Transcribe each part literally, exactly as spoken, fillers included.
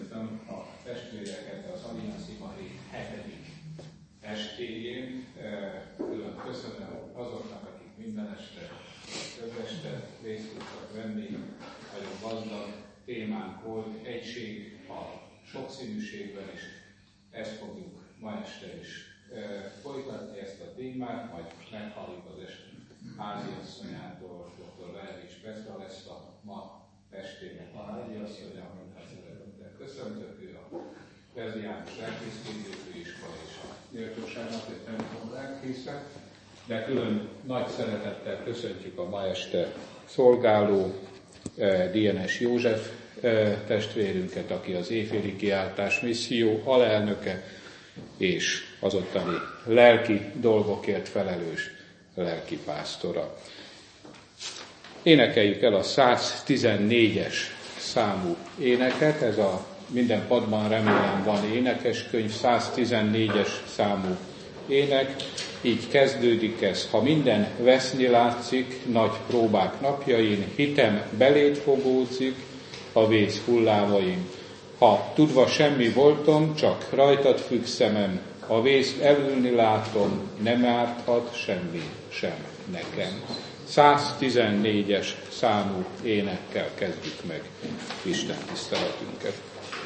köszöntöm a testvéreket az Allianz Imahét hetedik estéjén. Külön köszönöm azoknak, akik minden este, több este részt tudtak venni. Nagyon gazdag témánk volt, egység a sokszínűségben is. Ezt fogjuk ma este is folytatni, ezt a témát, majd meghalljuk az est háziasszonyától, doktor Vervics Petra lesz a ma estének a háziasszonya, mintha szeretettel köszöntök, ő a Veziános Lelkészképző Iskola és a Méltóságnak egy templom lelkésze, de külön nagy szeretettel köszöntjük a ma este szolgáló dé en es József testvérünket, aki az éjféli kiáltás misszió alelnöke, és az ottani lelki dolgokért felelős lelkipásztora. Énekeljük el a száztizennégyes számú éneket, ez a minden padban remélem van énekeskönyv, száztizennégyes számú ének, így kezdődik ez. Ha minden veszni látszik, nagy próbák napjain, hitem beléd fogódzik, a vész hullámain. Ha tudva semmi voltom, csak rajtad függ szemem, a vészt elülni látom, nem árthat semmi sem nekem. száztizennégyes számú énekkel kezdjük meg Isten tiszteletünket.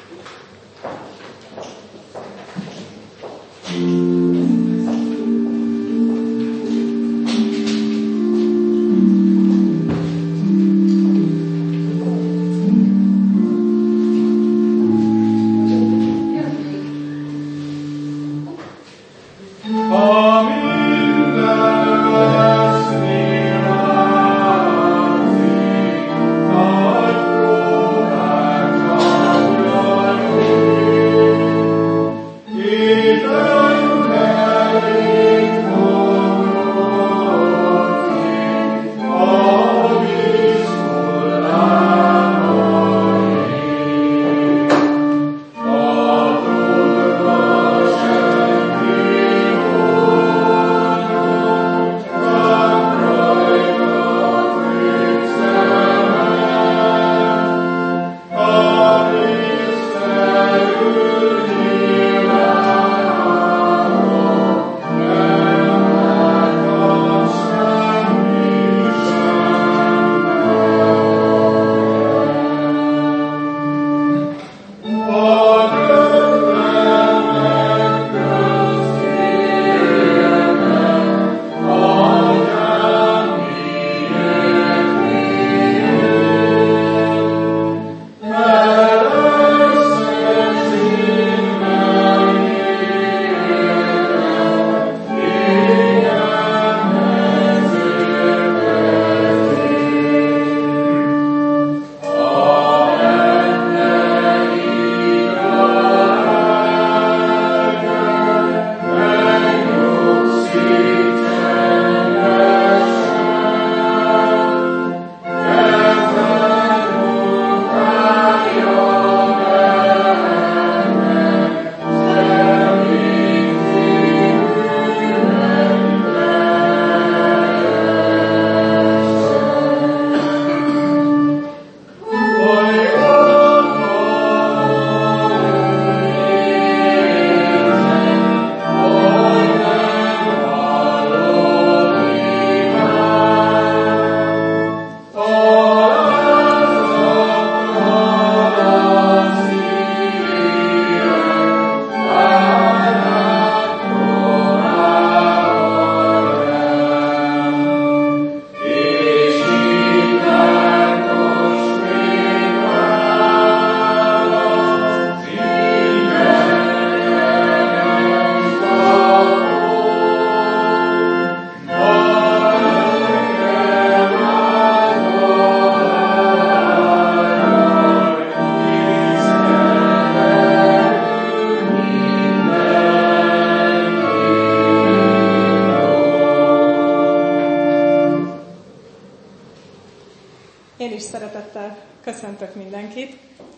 Köszöntök mindenkit.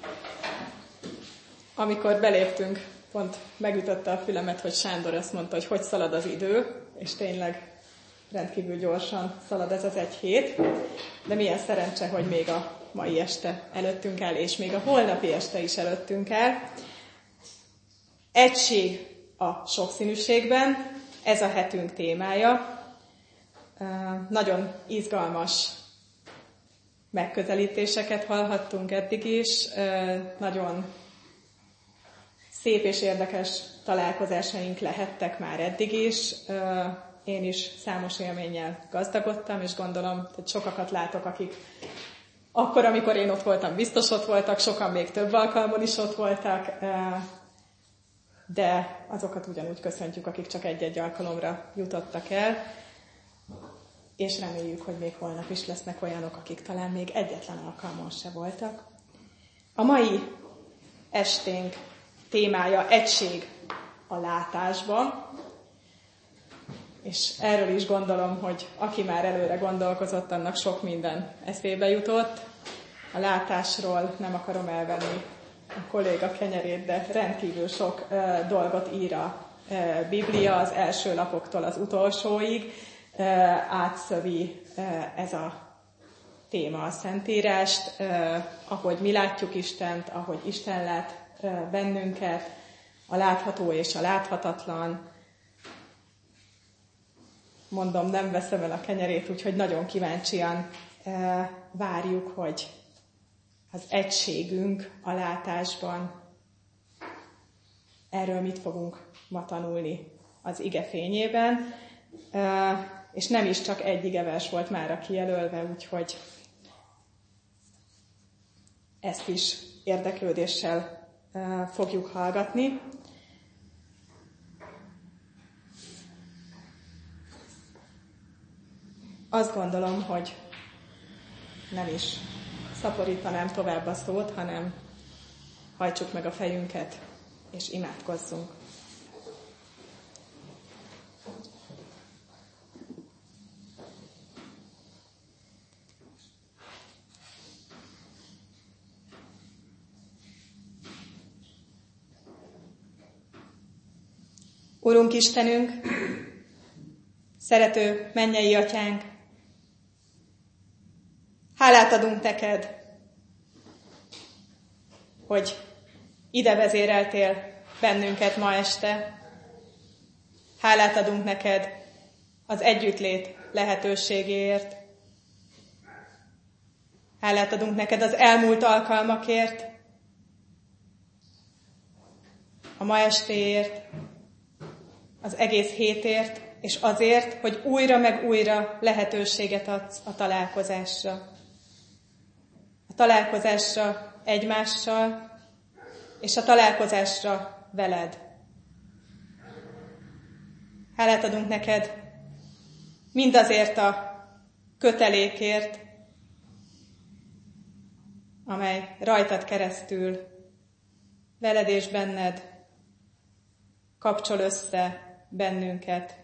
Amikor beléptünk, pont megütötte a fülemet, hogy Sándor azt mondta, hogy hogy szalad az idő, és tényleg rendkívül gyorsan szalad ez az egy hét, de milyen szerencse, hogy még a mai este előttünk áll, és még a holnapi este is előttünk áll. Egység a sokszínűségben, ez a hetünk témája. Nagyon izgalmas megközelítéseket hallhattunk eddig is, nagyon szép és érdekes találkozásaink lehettek már eddig is. Én is számos élménnyel gazdagodtam, és gondolom, hogy sokakat látok, akik akkor, amikor én ott voltam, biztos ott voltak, sokan még több alkalmon is ott voltak, de azokat ugyanúgy köszöntjük, akik csak egy-egy alkalomra jutottak el, és reméljük, hogy még holnap is lesznek olyanok, akik talán még egyetlen alkalmon se voltak. A mai esténk témája egység a látásban, és erről is gondolom, hogy aki már előre gondolkozott, annak sok minden eszébe jutott. A látásról nem akarom elvenni a kolléga kenyerét, de rendkívül sok uh, dolgot ír a uh, Biblia, az első lapoktól az utolsóig. Uh, átszövi uh, ez a téma a Szentírást, uh, ahogy mi látjuk Istent, ahogy Isten lát uh, bennünket, a látható és a láthatatlan. Mondom, nem veszem el a kenyerét, úgyhogy nagyon kíváncsian uh, várjuk, hogy az egységünk a látásban, erről mit fogunk ma tanulni az ige fényében. Uh, és nem is csak egy igevers volt mára kijelölve, úgyhogy ezt is érdeklődéssel uh, fogjuk hallgatni. Azt gondolom, hogy nem is szaporítanám tovább a szót, hanem hajtsuk meg a fejünket, és imádkozzunk. Urunk Istenünk, szerető mennyei Atyánk, hálát adunk neked, hogy ide vezéreltél bennünket ma este. Hálát adunk neked az együttlét lehetőségéért. Hálát adunk neked az elmúlt alkalmakért, a ma estéért, az egész hétért, és azért, hogy újra meg újra lehetőséget adsz a találkozásra. A találkozásra egymással, és a találkozásra veled. Hálát adunk neked mindazért a kötelékért, amely rajtad keresztül, veled és benned kapcsol össze bennünket.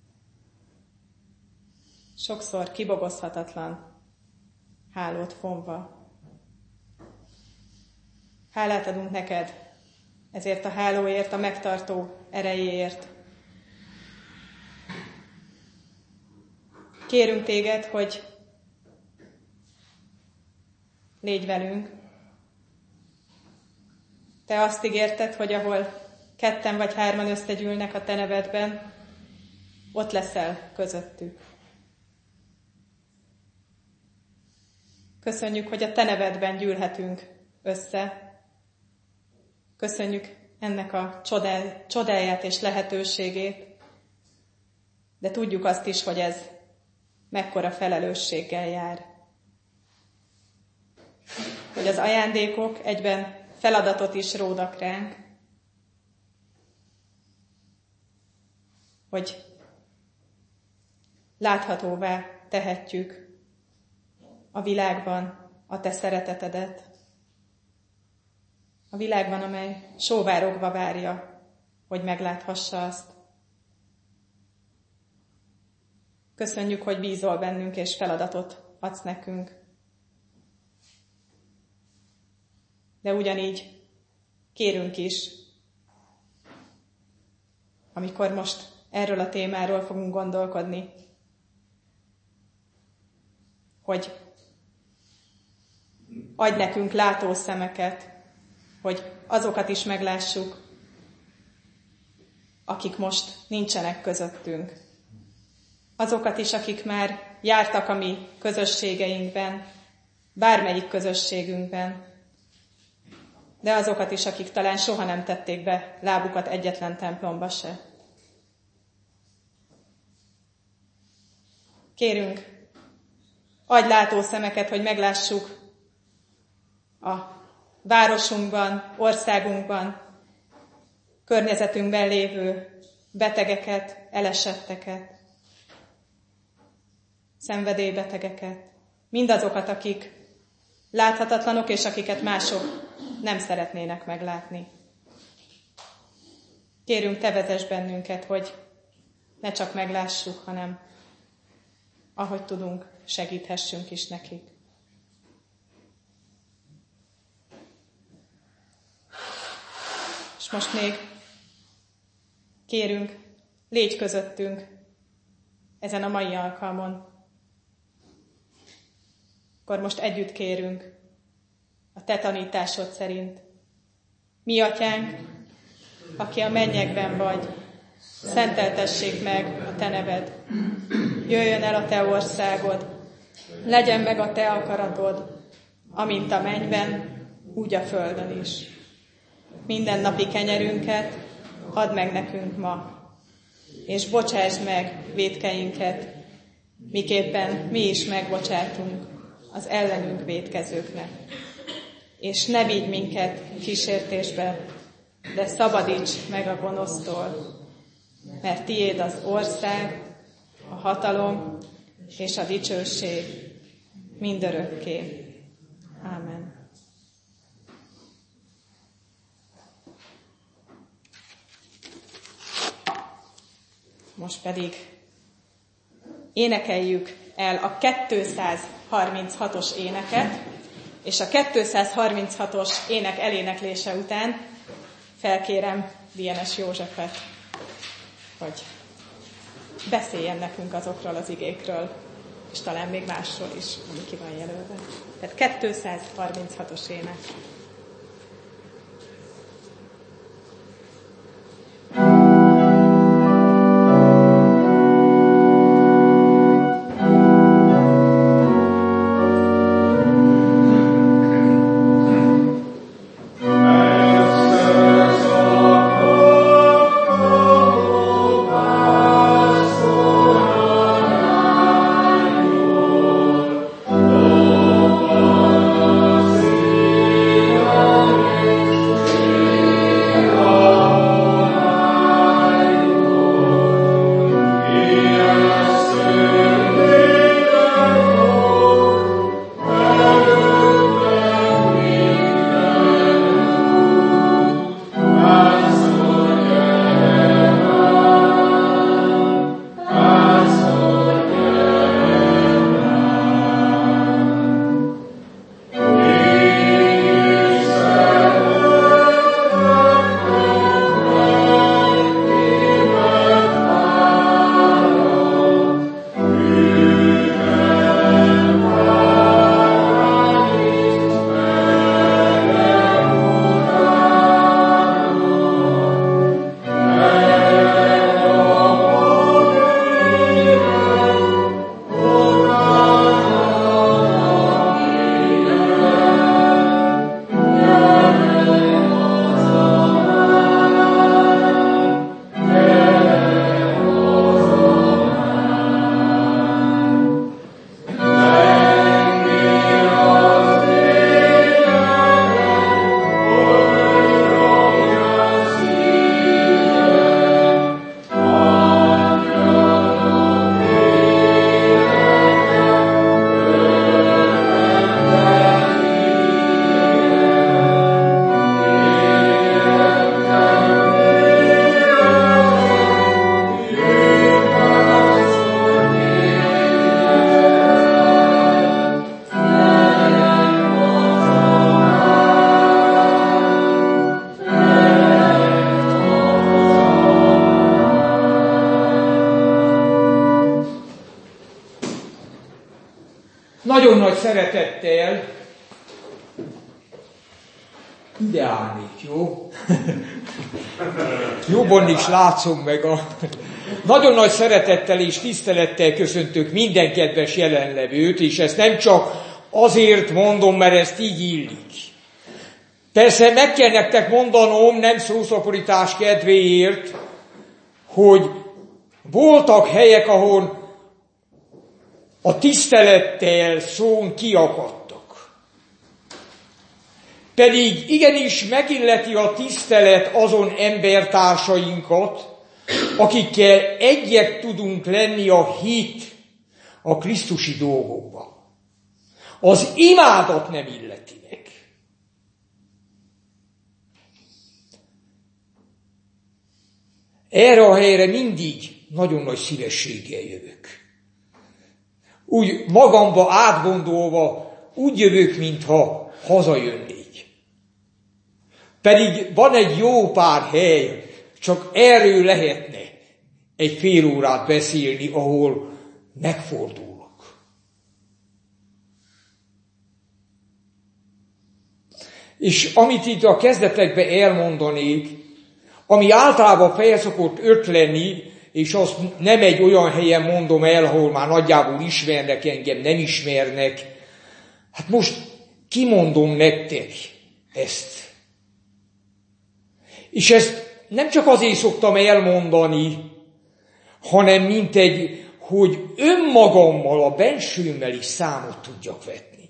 Sokszor kibogozhatatlan hálót fonva. Hálát adunk neked ezért a hálóért, a megtartó erejéért. Kérünk téged, hogy légy velünk. Te azt ígérted, hogy ahol ketten vagy hárman összegyűlnek a te nevedben, ott leszel közöttük. Köszönjük, hogy a te nevedben gyűlhetünk össze. Köszönjük ennek a csodáját és lehetőségét, de tudjuk azt is, hogy ez mekkora felelősséggel jár. Hogy az ajándékok egyben feladatot is rónak ránk, hogy láthatóvá tehetjük a világban a te szeretetedet. A világban, amely sóvárogva várja, hogy megláthassa azt. Köszönjük, hogy bízol bennünk és feladatot adsz nekünk. De ugyanígy kérünk is, amikor most erről a témáról fogunk gondolkodni, hogy adj nekünk látószemeket, hogy azokat is meglássuk, akik most nincsenek közöttünk. Azokat is, akik már jártak a mi közösségeinkben, bármelyik közösségünkben, de azokat is, akik talán soha nem tették be lábukat egyetlen templomba se. Kérünk, adj látószemeket, hogy meglássuk a városunkban, országunkban, környezetünkben lévő betegeket, elesetteket, szenvedélybetegeket, mindazokat, akik láthatatlanok, és akiket mások nem szeretnének meglátni. Kérünk, te vezess bennünket, hogy ne csak meglássuk, hanem ahogy tudunk, segíthessünk is nekik. És most még kérünk, légy közöttünk ezen a mai alkalmon. Akkor most együtt kérünk a te tanításod szerint. Mi atyánk, aki a mennyekben vagy, szenteltessék meg a te neved. Jöjjön el a te országod, legyen meg a te akaratod, amint a mennyben, úgy a földön is. Minden napi kenyerünket add meg nekünk ma, és bocsásd meg vétkeinket, miképpen mi is megbocsátunk az ellenünk vétkezőknek. És ne vigy minket kísértésbe, de szabadíts meg a gonosztól, mert tiéd az ország, a hatalom és a dicsőség mindörökké. Ámen. Most pedig énekeljük el a kétszázharminchatos éneket, és a kétszázharminchatos ének eléneklése után felkérem Dienes Józsefet, hogy beszéljen nekünk azokról az igékről, és talán még másról is, ami ki van jelölve. Tehát kétszázharminchatos ének. Nagyon nagy szeretettel reagálnék, jó? Jobban is látszom meg a... Nagyon nagy szeretettel és tisztelettel köszöntök minden kedves jelenlevőt, és ezt nem csak azért mondom, mert ezt így illik. Persze meg kell nektek mondanom, nem szószaporítás kedvéért, hogy voltak helyek, ahol a tisztelettel szón kiakadtak. Pedig igenis megilleti a tisztelet azon embertársainkat, akikkel egyek tudunk lenni a hit, a krisztusi dolgokban. Az imádat nem illeti meg. Erre a helyre mindig nagyon nagy szívességgel jövök. Úgy magamba átgondolva, úgy jövök, mintha hazajönnék. Pedig van egy jó pár hely, csak erről lehetne egy fél órát beszélni, ahol megfordulok. És amit itt a kezdetekben elmondanék, ami általában fel szokott ötleni, és azt nem egy olyan helyen mondom el, ahol már nagyjából ismernek engem, nem ismernek. Hát most kimondom nektek ezt. És ezt nem csak azért szoktam elmondani, hanem mint egy, hogy önmagammal, a bensőmmel is számot tudjak vetni.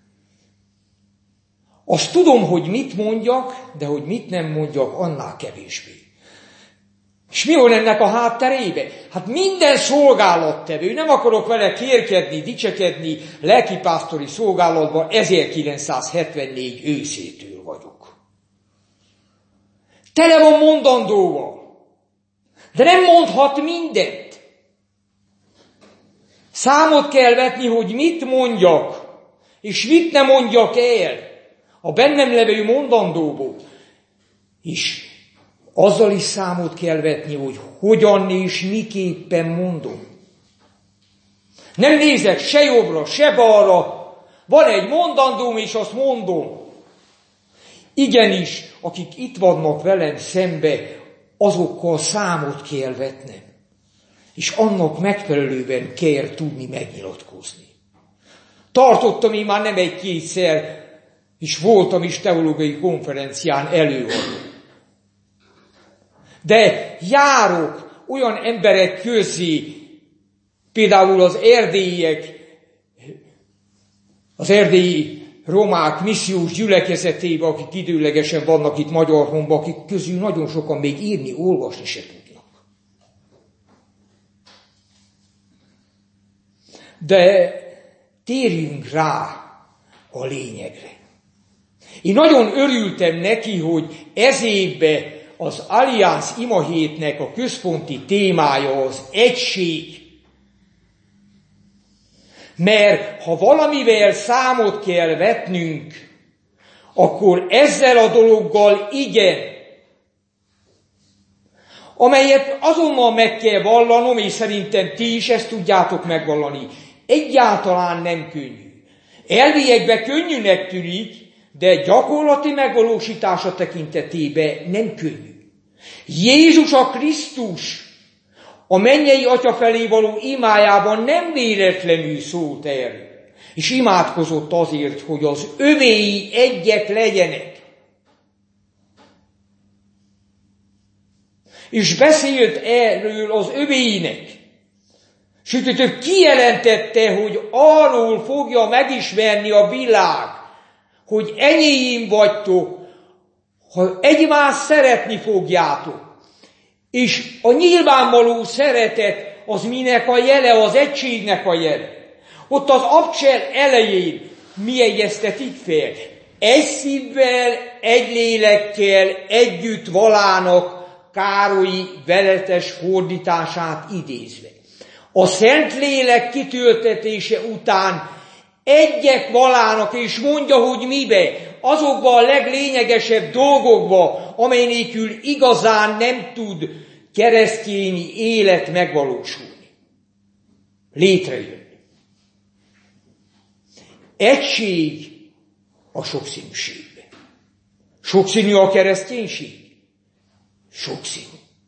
Azt tudom, hogy mit mondjak, de hogy mit nem mondjak, annál kevésbé. És mi van ennek a hátterébe? Hát minden szolgálattevő, nem akarok vele kérkedni, dicsekedni, lelkipásztori szolgálatban ezerkilencszázhetvennégy őszétől vagyok. Tele van mondandóval, de nem mondhat mindent. Számot kell vetni, hogy mit mondjak, és mit ne mondjak el a bennem levő mondandóból. És azzal is számot kell vetni, hogy hogyan és miképpen mondom. Nem nézek se jobbra, se balra. Van egy mondandóm, és azt mondom. Igenis, akik itt vannak velem szembe, azokkal számot kell vetnem. És annak megfelelően kell tudni megnyilatkozni. Tartottam én már nem egy-kétszer, és voltam is teológiai konferencián előadó. De járok olyan emberek közé, például az erdélyiek, az erdélyi romák missziós gyülekezetében, akik időlegesen vannak itt Magyarhonban, akik közül nagyon sokan még írni, olvasni se tudnak. De térjünk rá a lényegre. Én nagyon örültem neki, hogy ez évben az Allianz imahétnek a központi témája az egység. Mert ha valamivel számot kell vetnünk, akkor ezzel a dologgal igen. Amelyet azonnal meg kell vallanom, és szerintem ti is ezt tudjátok megvallani. Egyáltalán nem könnyű. Elviekben könnyűnek tűnik, de gyakorlati megvalósítása tekintetében nem könnyű. Jézus a Krisztus a mennyei Atya felé való imájában nem véletlenül szólt erről, és imádkozott azért, hogy az övéi egyek legyenek. És beszélt erről az övéinek. Sőt, ő kijelentette, hogy arról fogja megismerni a világ, hogy enyéim vagytok, ha egymást szeretni fogjátok. És a nyilvánvaló szeretet az minek a jele, az egységnek a jele. Ott az abcsel elején mi egyeztetik fel? Egy szívvel, egy lélekkel együtt valának, Károlyi veletes fordítását idézve. A Szentlélek kitöltetése után egyek valának, és mondja, hogy mibe, azokban a leglényegesebb dolgokba, amely nélkül igazán nem tud keresztényi élet megvalósulni. Létrejönni. Egység a sokszínűségben. Sokszínű a kereszténység? Sokszínű.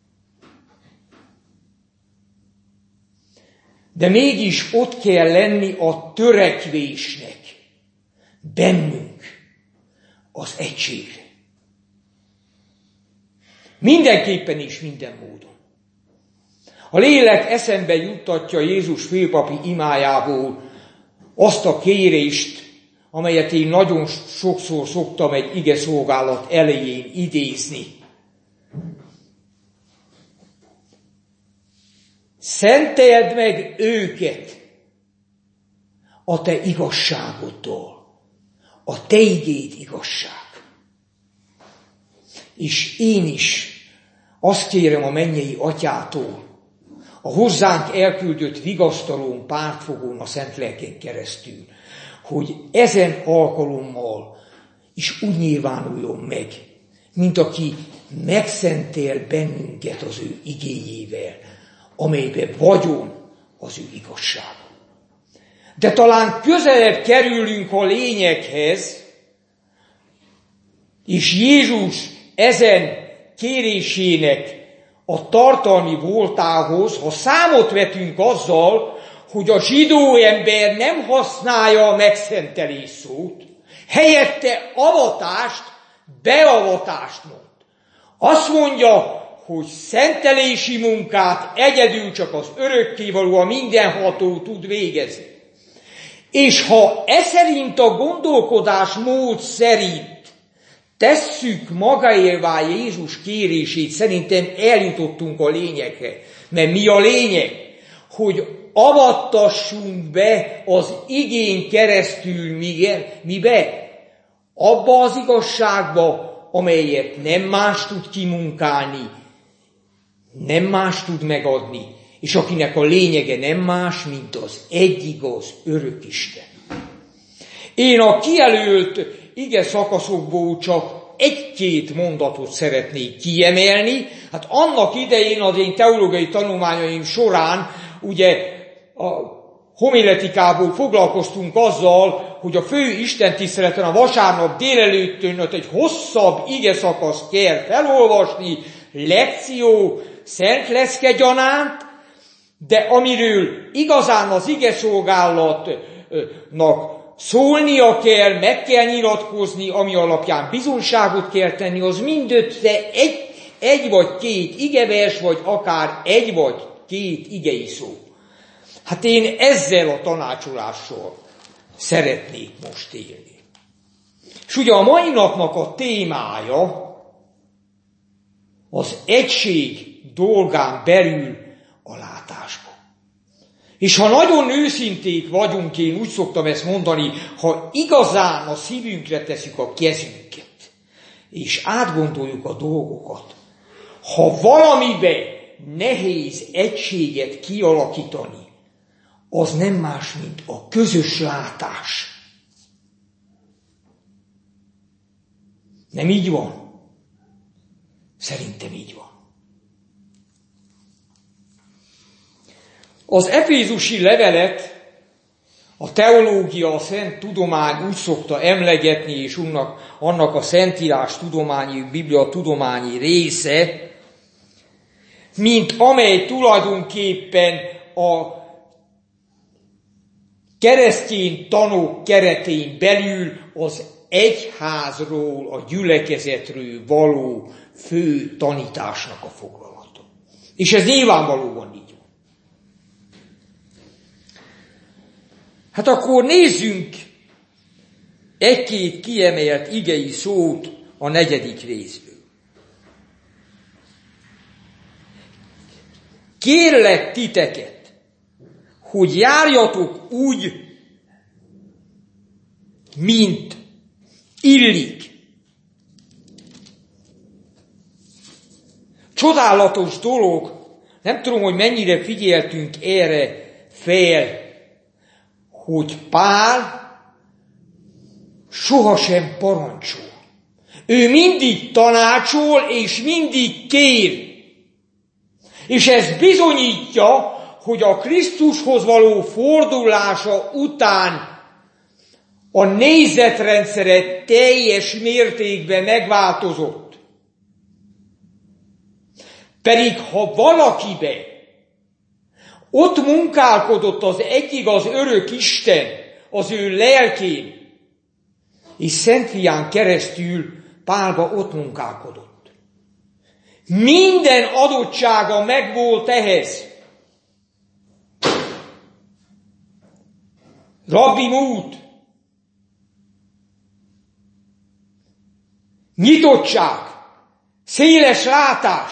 De mégis ott kell lenni a törekvésnek bennünk az egységre. Mindenképpen és minden módon. A lélek eszembe juttatja Jézus főpapi imájából azt a kérést, amelyet én nagyon sokszor szoktam egy igeszolgálat elején idézni. Szenteld meg őket a te igazságoddal, a te igéd igazság. És én is azt kérem a mennyei atyától, a hozzánk elküldött vigasztalón, pártfogón, a Szent Lelken keresztül, hogy ezen alkalommal is úgy nyilvánuljon meg, mint aki megszentél bennünket az ő igéjével, amelyben vagyon az ő igazsága. De talán közelebb kerülünk a lényeghez, és Jézus ezen kérésének a tartalmi voltához, ha számot vetünk azzal, hogy a zsidó ember nem használja a megszentelés szót, helyette avatást, beavatást mond. Azt mondja, hogy szentelési munkát egyedül csak az örökkévaló, a mindenható tud végezni. És ha e szerint a gondolkodásmód szerint tesszük magáévá Jézus kérését, szerintem eljutottunk a lényegre. Mert mi a lényeg? Hogy avattassunk be az igén keresztül mibe? Abba az igazságba, amelyet nem más tud kimunkálni, nem más tud megadni, és akinek a lényege nem más, mint az egyigaz örök Isten. Én a kijelölt ige szakaszokból csak egy-két mondatot szeretnék kiemelni. Hát annak idején az én teológiai tanulmányaim során ugye a homiletikából foglalkoztunk azzal, hogy a fő istentiszteleten a vasárnap délelőttön ott egy hosszabb ige szakaszt kell felolvasni, lekció, szent lecke gyanánt, de amiről igazán az ige szolgálatnak szólnia kell, meg kell nyilatkozni, ami alapján bizonságot kell tenni, az mindössze egy, egy vagy két igevers, vagy akár egy vagy két igei szó. Hát én ezzel a tanácsolással szeretnék most élni. És ugye a mai napnak a témája az egység dolgán belül a látásba. És ha nagyon őszinték vagyunk, én úgy szoktam ezt mondani, ha igazán a szívünkre tesszük a kezünket, és átgondoljuk a dolgokat, ha valamiben nehéz egységet kialakítani, az nem más, mint a közös látás. Nem így van? Szerintem így van. Az efézusi levelet a teológia, a szent tudomány úgy szokta emlegetni, és annak, annak a szentírás tudományi, biblia tudományi része, mint amely tulajdonképpen a keresztény tanok keretén belül az egyházról, a gyülekezetről való fő tanításnak a foglalata. És ez nyilvánvalóan így van. Hát akkor nézzünk egy-két kiemelt igei szót a negyedik részből. Kérlek titeket, hogy járjatok úgy, mint illik. Csodálatos dolog, nem tudom, hogy mennyire figyeltünk erre fel, hogy Pál sohasem parancsol. Ő mindig tanácsol, és mindig kér. És ez bizonyítja, hogy a Krisztushoz való fordulása után a nézetrendszere teljes mértékben megváltozott. Pedig ha valakibe ott munkálkodott az egyigaz örök Isten az ő lelkén, és Szent Fián keresztül Pálba ott munkálkodott. Minden adottsága megvolt ehhez. Rabbi mód, nyitottság, széles látás,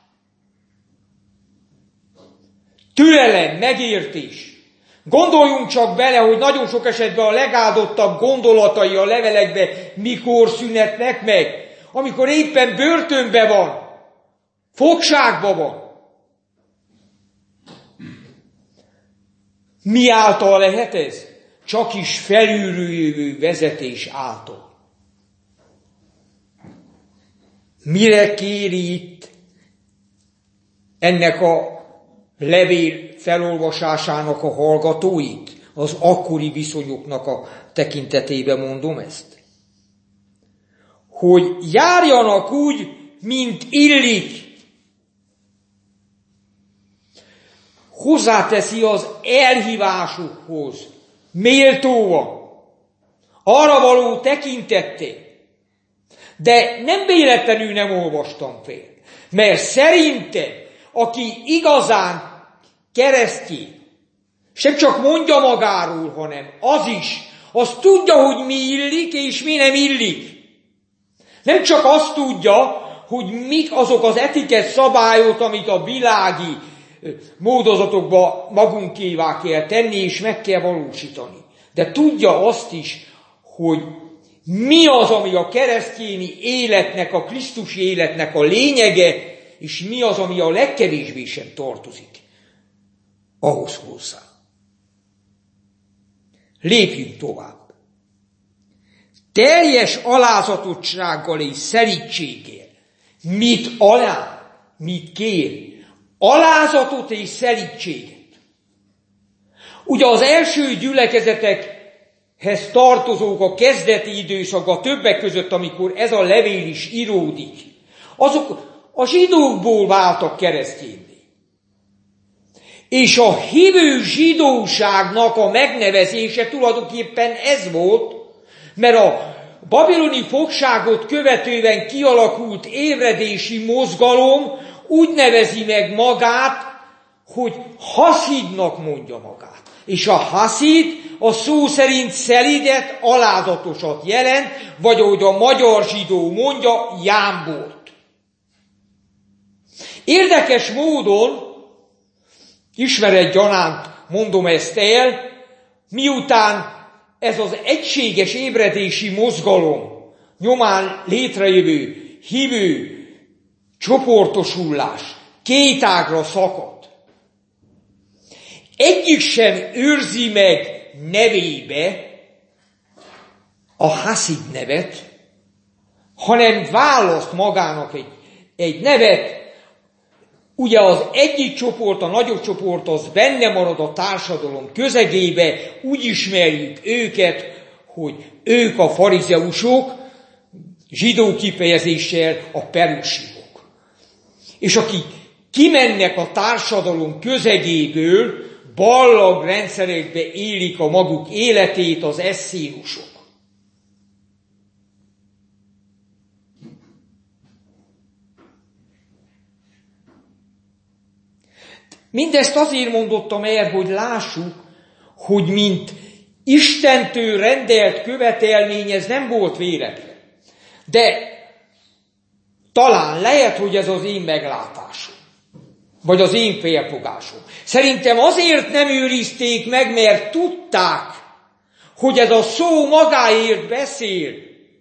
türelem, megértés. Gondoljunk csak bele, hogy nagyon sok esetben a legáldottabb gondolatai a levelekben mikor szünetnek meg, amikor éppen börtönben van, fogságban van. Mi által lehet ez? Csak is felülről jövő vezetés által. Mire kéri itt ennek a levél felolvasásának a hallgatóit? Az akkori viszonyoknak a tekintetében mondom ezt. Hogy járjanak úgy, mint illik. Hozzáteszi az elhívásukhoz méltóan, arra való tekintettel. De nem véletlenül nem olvastam fel, mert szerintem, aki igazán keresztény, sem csak mondja magáról, hanem az is, az tudja, hogy mi illik és mi nem illik. Nem csak azt tudja, hogy mik azok az etikett szabályok, amit a világi módozatokba magunkévá kell tenni, és meg kell valósítani. De tudja azt is, hogy mi az, ami a keresztényi életnek, a krisztusi életnek a lényege, és mi az, ami a legkevésbé sem tartozik ahhoz hozzá. Lépjünk tovább. Teljes alázatottsággal és szelídséggel. Mit alá? Mit kér? Alázatot és szelídséget. Ugye az első gyülekezetekhez tartozók a kezdeti időszakban, többek között, amikor ez a levél is íródik, azok a zsidókból váltak keresztényé. És a hívő zsidóságnak a megnevezése tulajdonképpen ez volt, mert a babiloni fogságot követően kialakult ébredési mozgalom úgy nevezi meg magát, hogy haszidnak mondja magát. És a haszid a szó szerint szelidet, alázatosat jelent, vagy ahogy a magyar zsidó mondja, jámbort. Érdekes módon, ismeret gyanánt mondom ezt el, miután ez az egységes ébredési mozgalom nyomán létrejövő hívő csoportosulás két ágra szakadt. Egyik sem őrzi meg nevébe a haszid nevet, hanem választ magának egy, egy nevet. Ugye az egyik csoport, a nagyobb csoport, az benne marad a társadalom közegébe, úgy ismerjük őket, hogy ők a farizeusok, zsidó kifejezéssel a perusivok. És akik kimennek a társadalom közegéből, ballag rendszerekbe élik a maguk életét, az esszénusok. Mindezt azért mondottam el, hogy lássuk, hogy mint Istentől rendelt követelmény ez nem volt véletlen. De talán lehet, hogy ez az én meglátásom, vagy az én felfogásom. Szerintem azért nem őrizték meg, mert tudták, hogy ez a szó magáért beszél.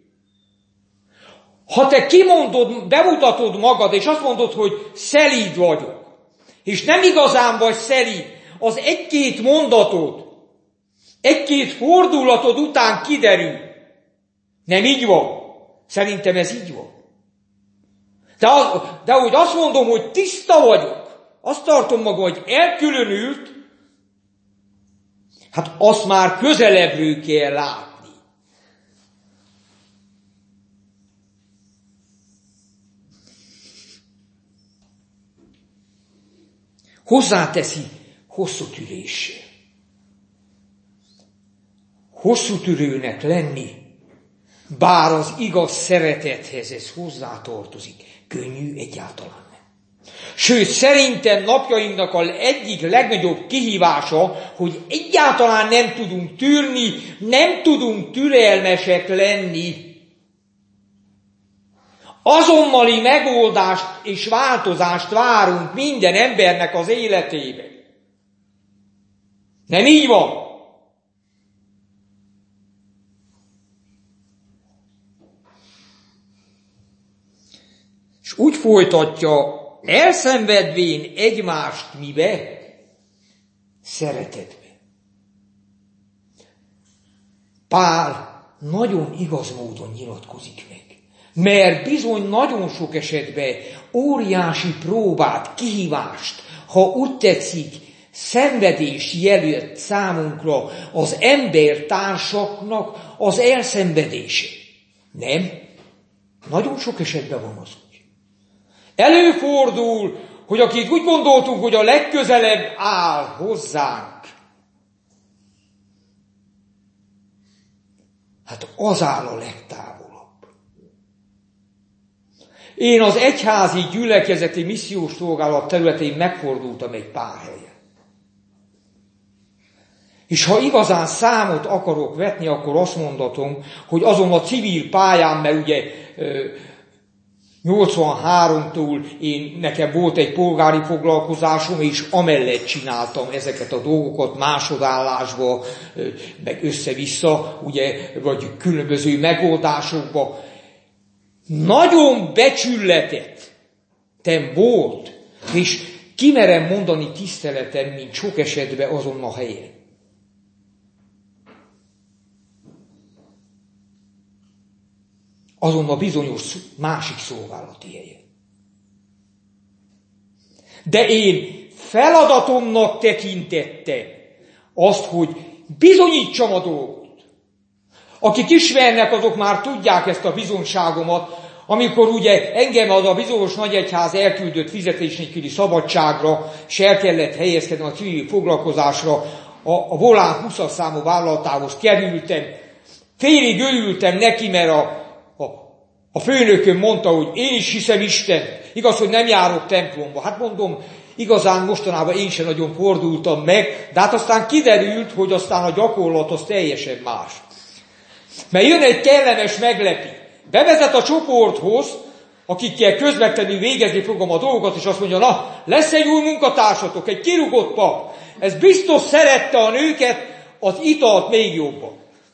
Ha te kimondod, bemutatod magad, és azt mondod, hogy szelíd vagyok, és nem igazán vagy szelíd, az egy-két mondatod, egy-két fordulatod után kiderül. Nem így van. Szerintem ez így van. De, az, de ahogy azt mondom, hogy tiszta vagyok, azt tartom maga, hogy elkülönült, hát azt már közelebbről kell látni. hozzáteszi hosszú tűréssel. Hosszú tűrőnek lenni, bár az igaz szeretethez ez hozzátartozik, könnyű egyáltalán nem. Sőt, szerintem napjainknak az egyik legnagyobb kihívása, hogy egyáltalán nem tudunk tűrni, nem tudunk türelmesek lenni. Azonnali megoldást és változást várunk minden embernek az életébe. Nem így van. És úgy folytatja, elszenvedvén egymást mibe? Szeretetbe. Pál nagyon igaz módon nyilatkozik meg. Mert bizony nagyon sok esetben óriási próbát, kihívást, ha úgy tetszik, szenvedés jelölt számunkra az embertársaknak az elszenvedése. Nem? Nagyon sok esetben van az úgy. Előfordul, hogy akit úgy gondoltunk, hogy a legközelebb áll hozzánk, hát az áll a legtávolabb. Én az egyházi gyülekezeti missziós szolgálat területén megfordultam egy pár helyen. És ha igazán számot akarok vetni, akkor azt mondatom, hogy azon a civil pályán, mert ugye nyolcvanháromtól én, nekem volt egy polgári foglalkozásom, és amellett csináltam ezeket a dolgokat másodállásba, meg össze-vissza, ugye, vagy különböző megoldásokba. Nagyon becsületettem volt, és kimerem mondani tiszteletem, mint sok esetben azon a helyen. Azon a bizonyos másik szolgálati helyen. De én feladatomnak tekintettem azt, hogy bizonyítsam a dolgot. Akik ismernek, azok már tudják ezt a bizonyságomat, amikor ugye engem az a bizonyos nagyegyház elküldött fizetés nélküli szabadságra, és el kellett helyezkednem a civil foglalkozásra, a, a Volán húszas számú vállalatához kerültem, félig örültem neki, mert a, a, a főnököm mondta, hogy én is hiszem Isten, igaz, hogy nem járok templomba. Hát mondom, igazán mostanában én sem nagyon fordultam meg, de hát aztán kiderült, hogy aztán a gyakorlat az teljesen más. Mert jön egy kellemes meglepi. Bevezet a csoporthoz, akikkel közvetlenül végezni fogom a dolgokat, és azt mondja, na, lesz egy új munkatársatok, egy kirúgott pap. Ez biztos szerette a nőket, az italt még jobban.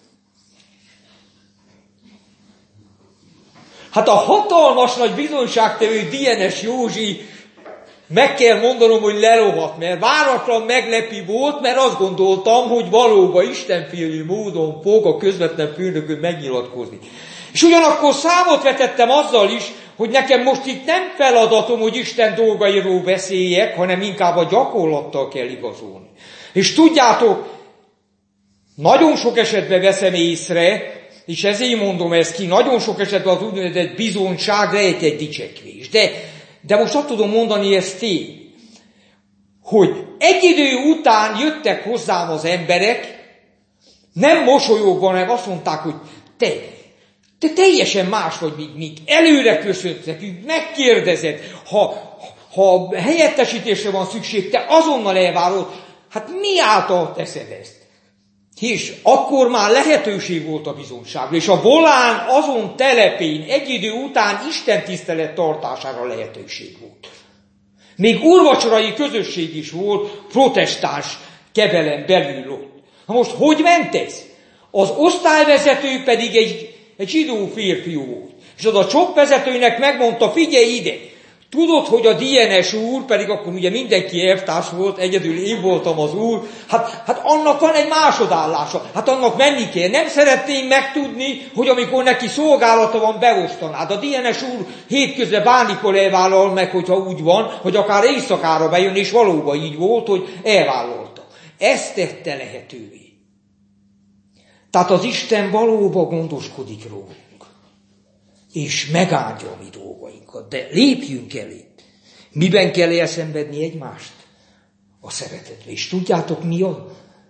Hát a hatalmas nagy bizonyságtevő Dienes Józsi, meg kell mondanom, hogy lerohadt, mert váratlan meglepi volt, mert azt gondoltam, hogy valóban istenfélő módon fog a közvetlen főnökön megnyilatkozni. És ugyanakkor számot vetettem azzal is, hogy nekem most itt nem feladatom, hogy Isten dolgairól beszéljek, hanem inkább a gyakorlattal kell igazolni. És tudjátok, nagyon sok esetben veszem észre, és ezért mondom ezt ki, nagyon sok esetben az úgynevezett bizonyság rejt egy dicsekvés. De, de most azt tudom mondani, ez tény, hogy egy idő után jöttek hozzám az emberek, nem mosolyogva, hanem azt mondták, hogy te, te teljesen más vagy, mint mi. Előre köszönt nekünk, megkérdezed, ha, ha helyettesítésre van szükség, te azonnal elvárod, hát mi által teszed ezt? És akkor már lehetőség volt a bizonyságra, és a Volán azon telepén egy idő után Isten tisztelet tartására lehetőség volt. Még úrvacsorai közösség is volt, protestáns kebelen belül ott. Na most hogy ment ez? Az osztályvezető pedig egy, egy zsidó férfiú volt. És az a csoportvezetőnek megmondta, figyelj ide, tudod, hogy a Dienes úr, pedig akkor ugye mindenki elvtárs volt, egyedül én voltam az úr, hát, hát annak van egy másodállása, hát annak menni kell. Nem szeretném megtudni, hogy amikor neki szolgálata van, beosztanád. A Dienes úr hétközben bármikor elvállal meg, hogyha úgy van, hogy akár éjszakára bejön, és valóban így volt, hogy elvállalta. Ezt tette lehetővé. Tehát az Isten valóban gondoskodik rólunk, és megáldja a mi dolgainkat. De lépjünk elé. Miben kell elszenvedni egymást? a szeretetbe. És tudjátok mi a,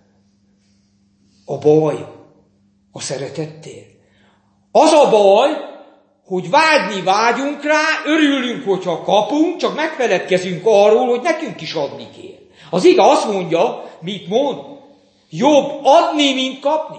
a baj a szeretettél? Az a baj, hogy vágyni vágyunk rá, örülünk, hogyha kapunk, csak megfeledkezünk arról, hogy nekünk is adni kell. Az ige azt mondja, mit mond? Jobb adni, mint kapni.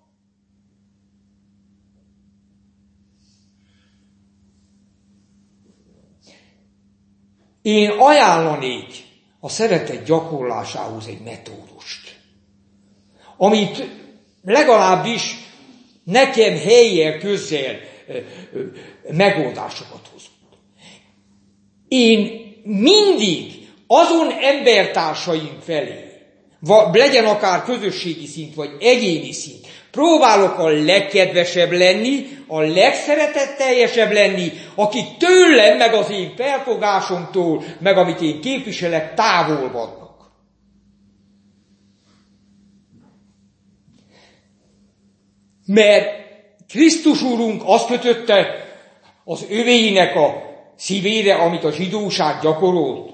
Én ajánlanék a szeretet gyakorlásához egy metódust, amit legalábbis nekem hellyel, közzel megoldásokat hozott. Én mindig azon embertársaim felé, legyen akár közösségi szint, vagy egyéni szint, próbálok a legkedvesebb lenni, a legszeretetteljesebb lenni, akik tőlem, meg az én felfogásomtól, meg amit én képviselek, távol vannak. Mert Krisztus Úrunk azt kötötte az övéinek a szívére, amit a zsidóság gyakorolt.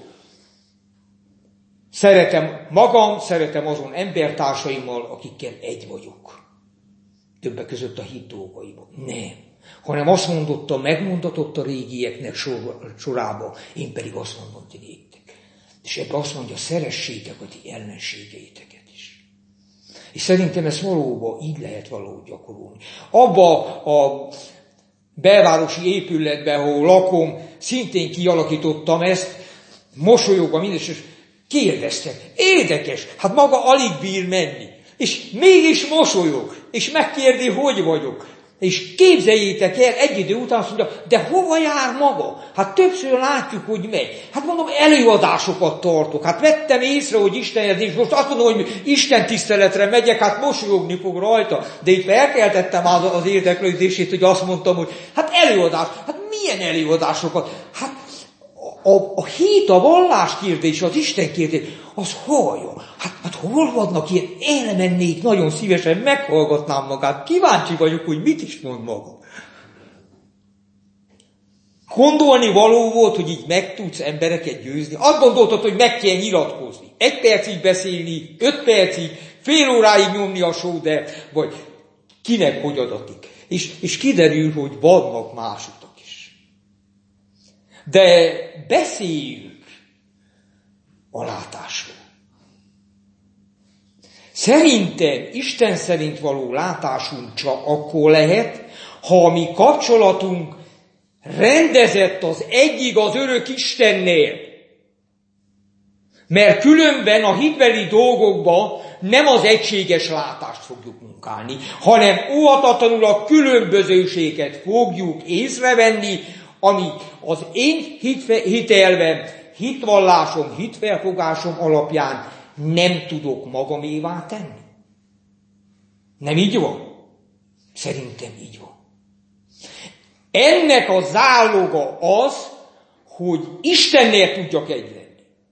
Szeretem magam, szeretem azon embertársaimmal, akikkel egy vagyok. Többek között a hit dolgaiban. Nem. Hanem azt mondotta, megmondatott a régieknek sor, sorába, én pedig azt mondom ti néktek. És ebben azt mondja, szeressétek a ti ellenségeiteket is. És szerintem ez valóban így lehet valahogy gyakorolni. Abba a belvárosi épületben, ahol lakom, szintén kialakítottam ezt, mosolyogva minden, és kérdezte, érdekes, hát maga alig bír menni. És mégis mosolyog, és megkérdi, hogy vagyok. És képzeljétek el, egy idő után azt mondja, de hova jár maga? Hát többször látjuk, hogy megy. Hát mondom, előadásokat tartok. Hát vettem észre, hogy Istenhez, és most azt mondom, hogy Isten tiszteletre megyek, hát mosolyogni fog rajta. De itt felkeltettem az érdeklődését, hogy azt mondtam, hogy hát előadás. Hát milyen előadásokat? Hát a, a hit, a vallás kérdés, az Isten kérdés, az halljon. Hát, hát hol vannak ilyen? Elmennék nagyon szívesen, meghallgatnám magát. Kíváncsi vagyok, hogy mit is mond maga. Gondolni való volt, hogy így meg tudsz embereket győzni. Azt gondoltad, hogy meg kell nyilatkozni. Egy percig beszélni, öt percig, fél óráig nyomni a show, de vagy kinek hogy adatik. És, és kiderül, hogy vannak más utak is. De beszéljünk a látásról. Szerintem Isten szerint való látásunk csak akkor lehet, ha a mi kapcsolatunk rendezett az egyig az örök Istennél. Mert különben a hitbeli dolgokban nem az egységes látást fogjuk munkálni, hanem óhatatlanul a különbözőséget fogjuk észrevenni, ami az én hitelvem, hitvallásom, hitfelfogásom alapján nem tudok magamévá tenni. Nem így van? Szerintem így van. Ennek a záloga az, hogy Istennél tudjak egy lenni.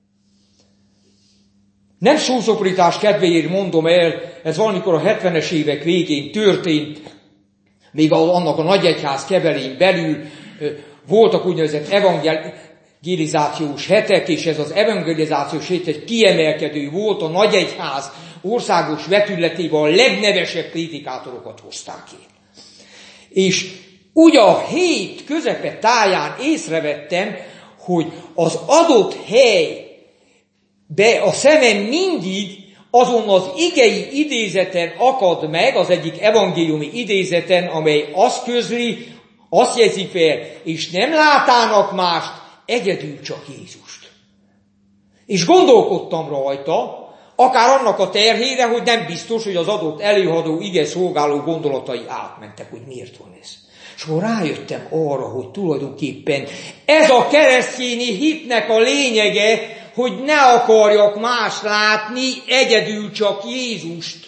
Nem szószoprítás kedvéért mondom el, ez valamikor a hetvenes évek végén történt, még annak a nagyegyház keverén belül voltak úgynevezett evangelizációs hetek, és ez az evangelizációs hét egy kiemelkedő volt, a nagyegyház országos vetületében a legnevesebb prédikátorokat hozták ki. És úgy a hét közepe táján észrevettem, hogy az adott helybe a szemem mindig azon az igei idézeten akad meg, az egyik evangéliumi idézeten, amely azt közli, azt jegyzi fel, és nem látának mást, egyedül csak Jézust. És gondolkodtam rajta, akár annak a terhére, hogy nem biztos, hogy az adott előadó ige szolgáló gondolatai átmentek, hogy miért van ez. És akkor rájöttem arra, hogy tulajdonképpen ez a keresztényi hitnek a lényege, hogy ne akarjak más látni, egyedül csak Jézust.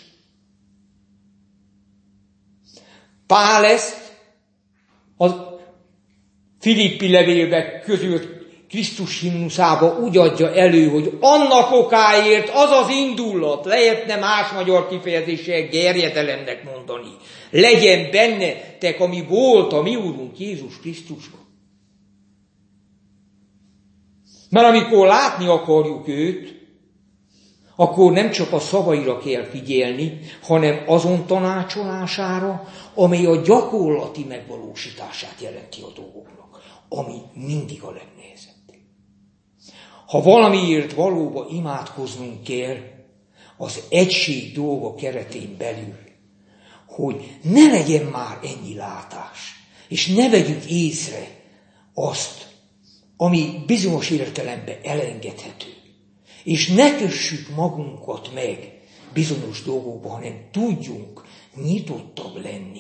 Pál ezt a Filippi levélbe közült Krisztus himnuszába úgy adja elő, hogy annak okáért az az indulat, lehetne más magyar kifejezéssel gerjedelemnek mondani, legyen bennetek, ami volt a mi Úrunk Jézus Krisztusban. Mert amikor látni akarjuk őt, akkor nem csak a szavaira kell figyelni, hanem azon tanácsolására, amely a gyakorlati megvalósítását jelenti a dolgoknak, ami mindig a legnehezebb. Ha valamiért valóban imádkoznunk kell, az egység dolga keretén belül, hogy ne legyen már ennyi látás, és ne vegyük észre azt, ami bizonyos értelemben elengedhető. És ne kössük magunkat meg bizonyos dolgokba, hanem tudjunk nyitottabb lenni.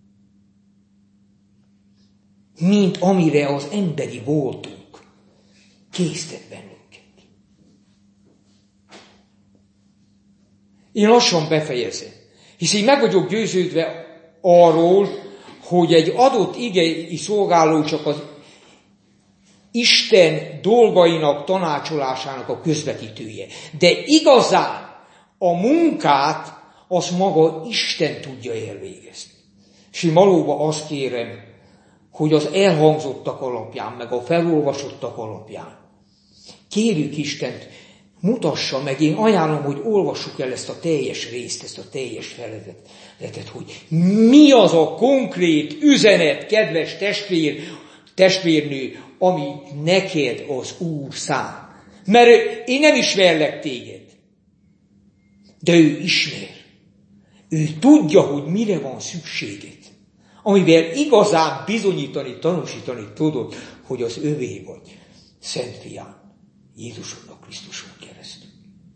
Mint amire az emberi voltunk késztet bennünket. Én lassan befejezem, hisz én meg vagyok győződve arról, hogy egy adott igei szolgáló csak az Isten dolgainak, tanácsolásának a közvetítője. De igazán a munkát az maga Isten tudja elvégezni. És én valóban azt kérem, hogy az elhangzottak alapján, meg a felolvasottak alapján kérjük Istent, mutassa meg, én ajánlom, hogy olvassuk el ezt a teljes részt, ezt a teljes feladatot, hogy mi az a konkrét üzenet, kedves testvér, testvérnő, amit neked az Úr szán. Mert én nem ismerlek téged, de ő ismer. Ő tudja, hogy mire van szükséged, amivel igazán bizonyítani, tanúsítani tudod, hogy az övé vagy. Szent Fián, Jézusodnak, Krisztuson keresztül.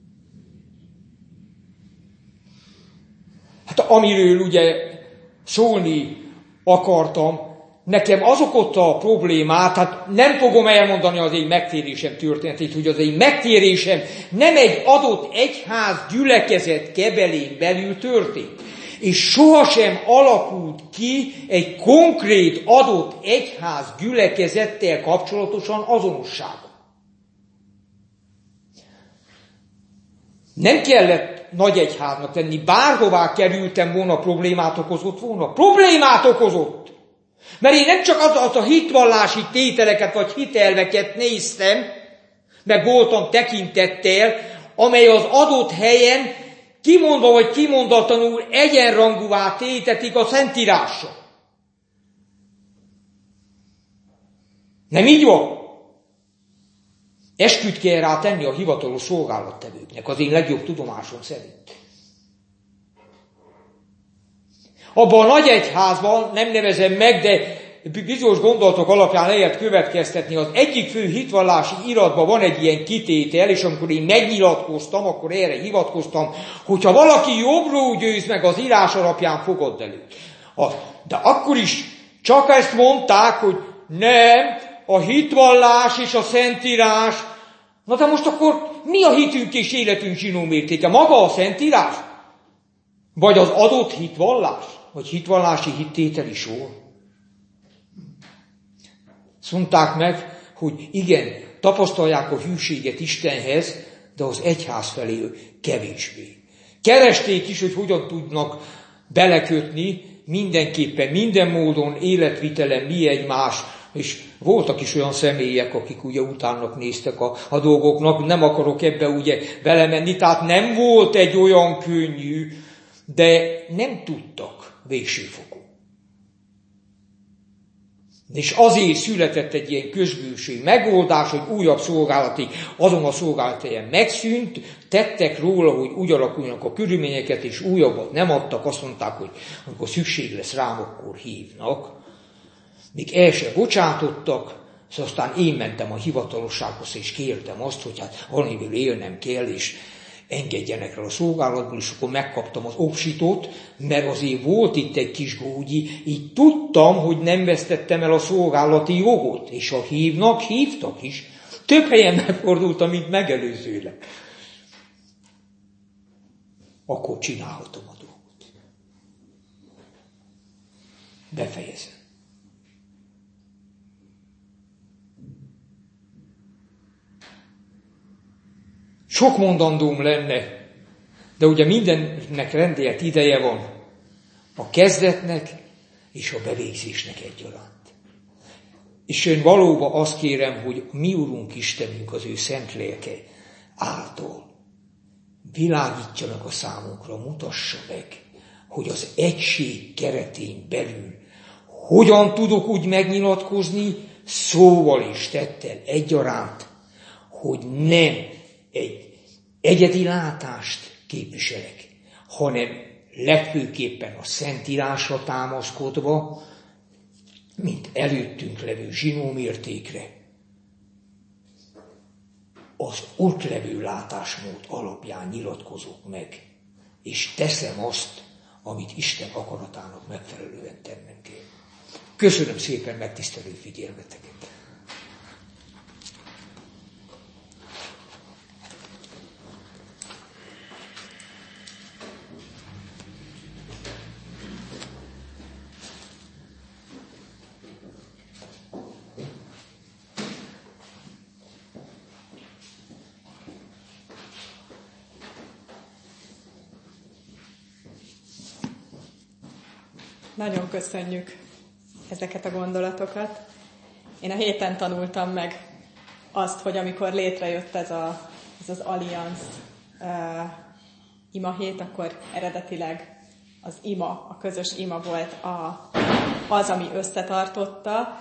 Hát amiről ugye szólni akartam, nekem az okozta a problémát, hát nem fogom elmondani az én megtérésem történetét, hogy az én megtérésem nem egy adott egyház gyülekezet kebelén belül történt. És sohasem alakult ki egy konkrét adott egyház gyülekezettel kapcsolatosan azonosság. Nem kellett nagy egyháznak lenni, bárhová kerültem volna, problémát okozott volna. Problémát okozott! Mert én nem csak az, az a hitvallási tételeket vagy hitelveket néztem, meg voltam tekintettel, amely az adott helyen kimondva vagy kimondatlanul egyenrangúvá tétetik a Szentírással. Nem így van? Esküt kell rá tenni a hivatalos szolgálattevőknek, az én legjobb tudomásom szerint. Abban a nagy egyházban, nem nevezem meg, de bizonyos gondolatok alapján lehet következtetni, az egyik fő hitvallási iratban van egy ilyen kitétel, és amikor én megnyilatkoztam, akkor erre hivatkoztam, hogyha valaki jobbról győz meg az írás alapján, fogadd elő. De akkor is csak ezt mondták, hogy nem, a hitvallás és a Szentírás. Na de most akkor mi a hitünk és életünk zsinórmértéke? Maga a Szentírás? Vagy az adott hitvallás? Vagy hitvallási hittételi sor? Azt mondták meg, hogy igen, tapasztalják a hűséget Istenhez, de az egyház felé kevésbé. Keresték is, hogy hogyan tudnak belekötni mindenképpen, minden módon, életvitelen, mi egymás, és voltak is olyan személyek, akik ugye utának néztek a, a dolgoknak, nem akarok ebbe ugye belemenni, tehát nem volt egy olyan könnyű, de nem tudtak végső fokon. És azért született egy ilyen közbűség megoldás, hogy újabb szolgálati, azon a szolgálateljen megszűnt, tettek róla, hogy úgy alakuljanak a körülményeket, és újabbat nem adtak, azt mondták, hogy amikor szükség lesz rám, akkor hívnak. Még el se bocsátottak, szóval aztán én mentem a hivatalossághoz, és kértem azt, hogy hát valamiből élnem kell, és engedjenek el a szolgálatból, és akkor megkaptam az obsitot, mert azért volt itt egy kis gógyi, így tudtam, hogy nem vesztettem el a szolgálati jogot, és ha hívnak, hívtak is. Több helyen megfordultam, mint megelőzőleg. Akkor csinálhatom a dolgot. Befejezem. Sok mondandóm lenne, de ugye mindennek rendelt ideje van, a kezdetnek és a bevégzésnek egyaránt. És én valóban azt kérem, hogy mi Urunk Istenünk az ő szent lelke által világítjanak a számunkra, mutassa meg, hogy az egység keretén belül hogyan tudok úgy megnyilatkozni, szóval és tettel egyaránt, hogy nem egy egyedi látást képviselek, hanem legfőképpen a Szentírásra támaszkodva, mint előttünk levő zsinómértékre, az ott levő látásmód alapján nyilatkozok meg, és teszem azt, amit Isten akaratának megfelelően tennem kell. Köszönöm szépen megtisztelő figyelmeteket! Nagyon köszönjük ezeket a gondolatokat. Én a héten tanultam meg azt, hogy amikor létrejött ez, a, ez az Allianz uh, imahét, akkor eredetileg az ima, a közös ima volt a, az, ami összetartotta.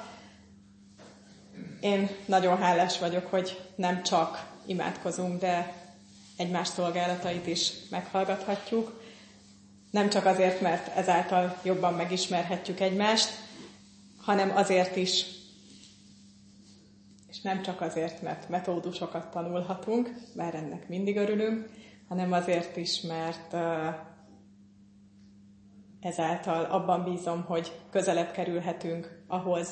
Én nagyon hálás vagyok, hogy nem csak imádkozunk, de egymás szolgálatait is meghallgathatjuk. Nem csak azért, mert ezáltal jobban megismerhetjük egymást, hanem azért is, és nem csak azért, mert metódusokat tanulhatunk, bár ennek mindig örülünk, hanem azért is, mert ezáltal abban bízom, hogy közelebb kerülhetünk ahhoz,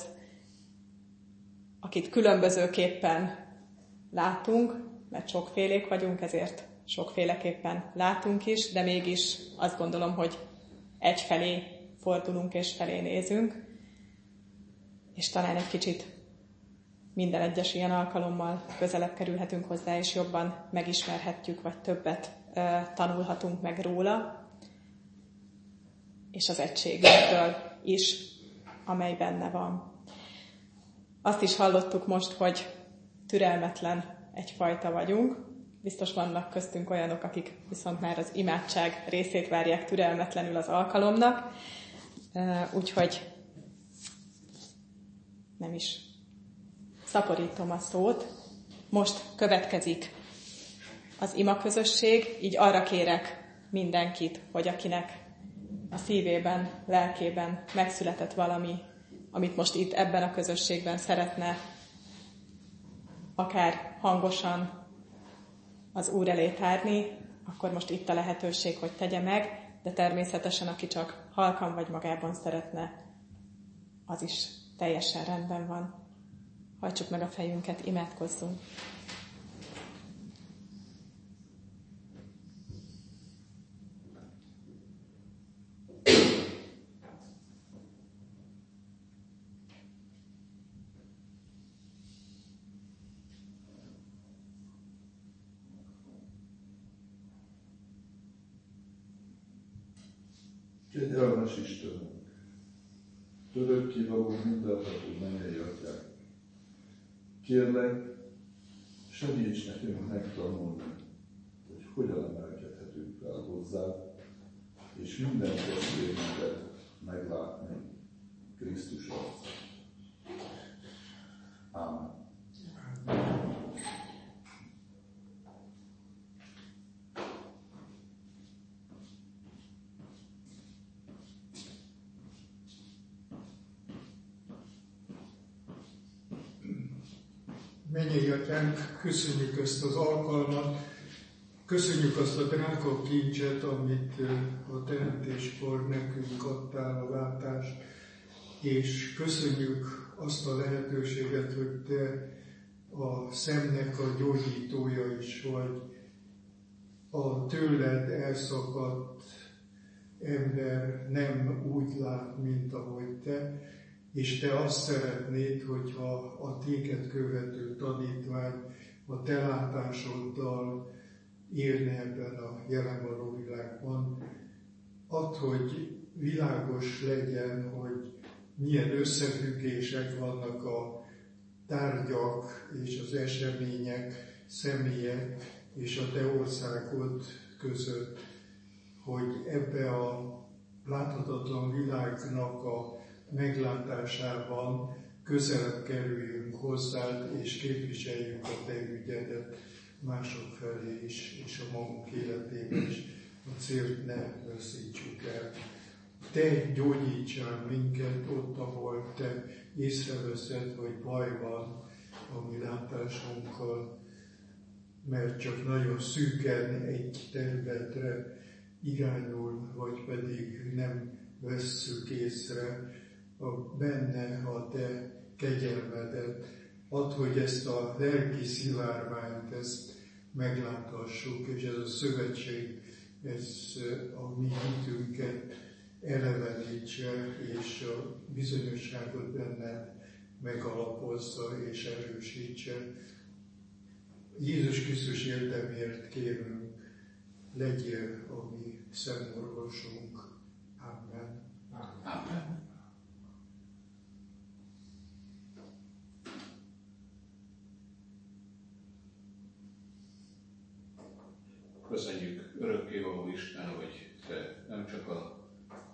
akit különbözőképpen látunk, mert sokfélék vagyunk, ezért sokféleképpen látunk is, de mégis azt gondolom, hogy egyfelé fordulunk és felé nézünk, és talán egy kicsit minden egyes ilyen alkalommal közelebb kerülhetünk hozzá, és jobban megismerhetjük, vagy többet uh, tanulhatunk meg róla, és az egységünkről is, amely benne van. Azt is hallottuk most, hogy türelmetlen egyfajta vagyunk. Biztos vannak köztünk olyanok, akik viszont már az imádság részét várják türelmetlenül az alkalomnak, úgyhogy nem is szaporítom a szót. Most következik az imaközösség, így arra kérek mindenkit, hogy akinek a szívében, lelkében megszületett valami, amit most itt ebben a közösségben szeretne akár hangosan az Úr elé tárni, akkor most itt a lehetőség, hogy tegye meg, de természetesen aki csak halkan vagy magában szeretne, az is teljesen rendben van. Hajtsuk meg a fejünket, imádkozzunk. Kegyelmes Istenünk, örökkévaló mindenható mennyei Atyánk, kérlek, segíts nekünk megtanulni, hogy hogyan emelkedhetünk fel hozzá, és minden testvérünket meglátni Krisztus arcán. Ámen. Mennyei Atyánk, köszönjük ezt az alkalmat, köszönjük azt a drága kincset, amit a teremtéskor nekünk adtál, a látást, és köszönjük azt a lehetőséget, hogy te a szemnek a gyógyítója is vagy, a tőled elszakadt ember nem úgy lát, mint ahogy te, és te azt szeretnéd, hogyha a téged követő tanítvány a te látásoddal élne ebben a jelenvaló világban. Add, hogy világos legyen, hogy milyen összefüggések vannak a tárgyak és az események, személyek és a te országod között, hogy ebbe a láthatatlan világnak a meglátásában közelebb kerüljünk hozzád, és képviseljük a te ügyedet mások felé is, és a magunk életében is. A célt ne veszítsük el. Te gyógyítsál minket ott, ahol te észreveszed, hogy baj van a mi látásunkkal, mert csak nagyon szűken egy területre irányul, vagy pedig nem vesszük észre a benne a te kegyelmedet. Add, hogy ezt a lelki szivárványt, ezt megláthassuk, és ez a szövetség, ez a mi hitünket elevenítse, és a bizonyosságot benne megalapozza és erősítse. Jézus Krisztus érdemért kérünk, legyél a mi szemorvosunk. Amen. Amen. Köszönjük, örökkévaló Isten, hogy te nem csak a,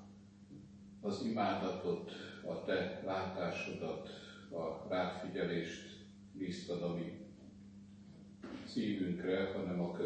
az imádatot, a te látásodat, a ráfigyelést bíztad a mi szívünkre, hanem a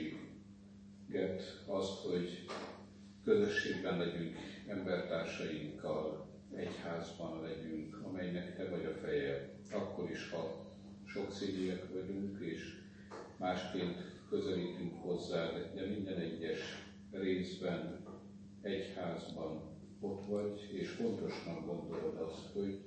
közösséget, azt, hogy közösségben legyünk embertársainkkal, egyházban legyünk, amelynek te vagy a feje, akkor is, ha sokszínűek vagyunk, és másként közelítünk hozzád, de minden egyes részben, egyházban ott vagy, és fontosnak gondolod azt, hogy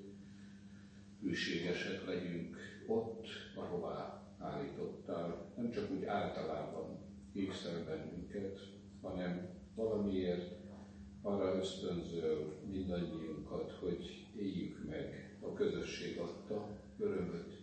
hűségesek legyünk ott, ahová állítottál. Nem csak úgy általában hívsz el bennünket, hanem valamiért arra ösztönzöl mindannyiunkat, hogy éljük meg a közösség adta örömöt,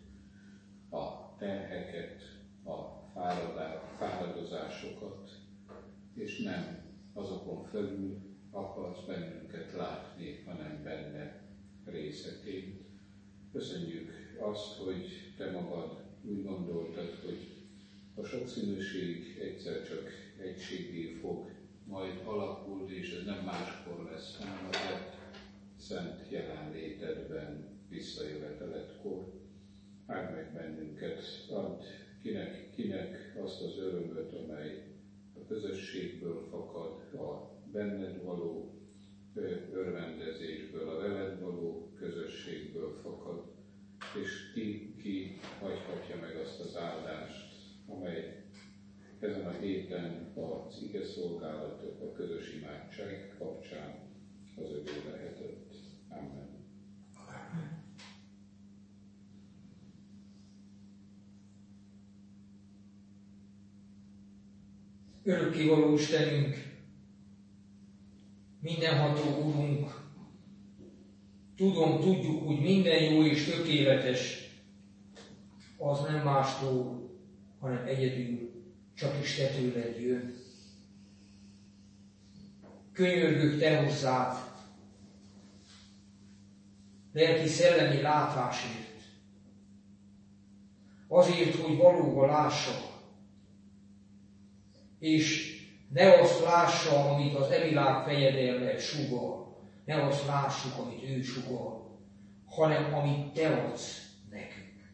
a terheket, a fáradozásokat, és nem azokon felül akarsz bennünket látni, hanem benne részeként. Köszönjük azt, hogy te magad úgy gondoltad, hogy a sokszínűség egyszer csak egységgé fog majd alakulni, és ez nem máskor lesz, hanem a te szent jelenlétedben, visszajöveteletkor. Áld meg bennünket, add kinek, kinek azt az örömöt, amely a közösségből fakad, a benned való örvendezésből, a veled való közösségből fakad, és ki, ki hagyhatja meg azt az áldást, amely ezen a héten az ige szolgálatok, a közös imádság kapcsán az övé lehetett. Amen. Örökkévaló Istenünk, mindenható Úrunk, tudom, tudjuk, hogy minden jó és tökéletes, az nem mástól, hanem egyedül csak is te tőled jön. Könyörgök te hozzád, lelki-szellemi látásért, azért, hogy valóban lássak, és ne azt lássa, amit az e világ fejedelme sugall, ne azt lássuk, amit ő sugall, hanem amit te adsz nekünk.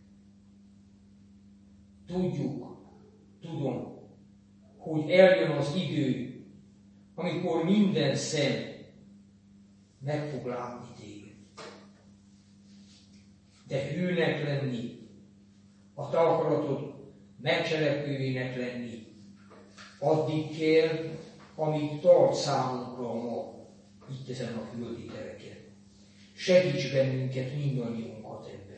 Tudjuk, tudom, hogy eljön az idő, amikor minden szem meg fog látni téged. De hűnek lenni, a te akaratod megcselekvőjének lenni, addig kell, amíg tart számunkra ma, itt ezen a földi tereken. Segíts bennünket, mindannyiunkat ebben.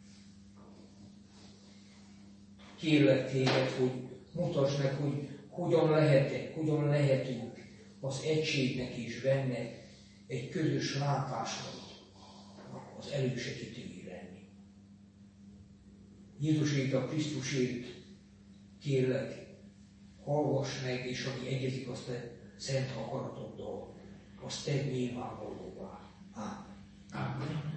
Kérlek téged, hogy mutasd meg, hogy hogyan lehetek, hogyan lehetünk az egységnek és benne egy közös látásnak az elősegítői lenni. Jézusért, a Krisztusért kérlek, hallgass meg, és ami egyezik, azt te szent akaratoddal, azt tedd nyilvánvalóvá. Ámen. Ámen.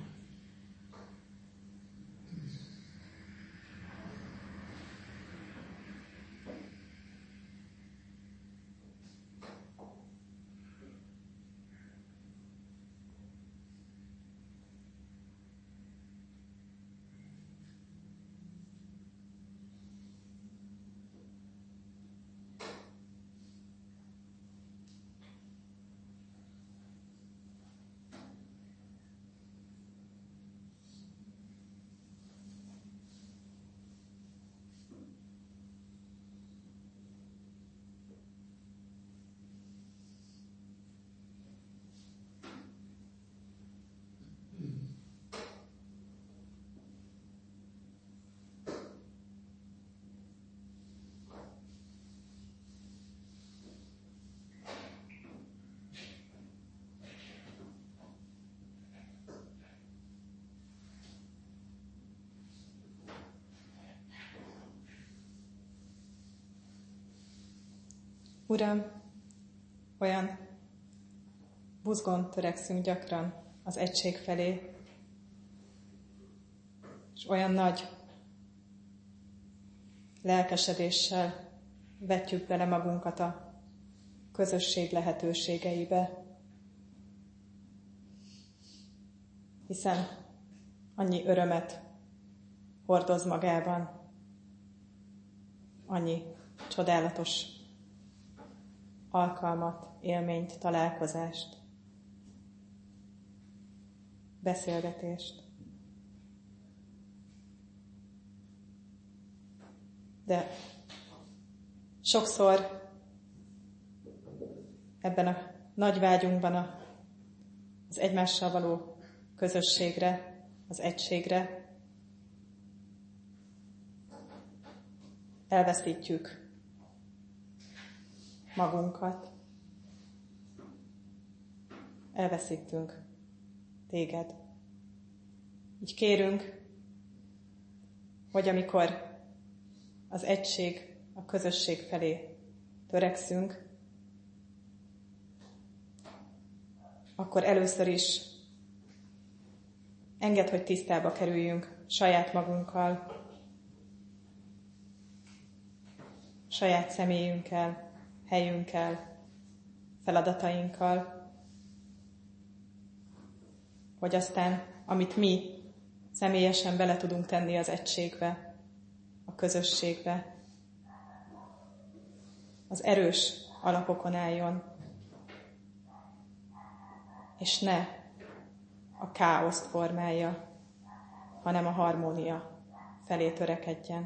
Uram, olyan buzgón törekszünk gyakran az egység felé, és olyan nagy lelkesedéssel vetjük bele magunkat a közösség lehetőségeibe, hiszen annyi örömet hordoz magában, annyi csodálatos alkalmat, élményt, találkozást, beszélgetést. De sokszor ebben a nagy vágyunkban a, az egymással való közösségre, az egységre elveszítjük magunkat, elveszítünk téged. Így kérünk, hogy amikor az egység, a közösség felé törekszünk, akkor először is engedd, hogy tisztába kerüljünk saját magunkkal, saját személyünkkel, helyünkkel, feladatainkkal, hogy aztán, amit mi személyesen bele tudunk tenni az egységbe, a közösségbe, az erős alapokon álljon, és ne a káoszt formálja, hanem a harmónia felé törekedjen.